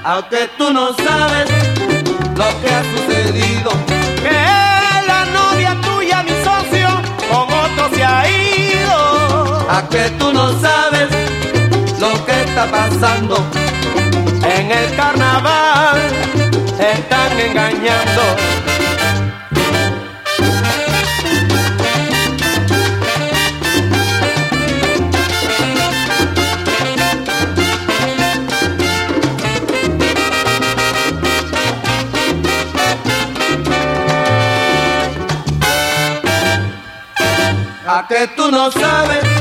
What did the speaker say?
aunque tú no sabes lo que ha sucedido. Que la novia tuya, mi socio, con otro se ha ido. A que tú no sabes lo que está pasando. En el carnaval están engañando. A que tú no sabes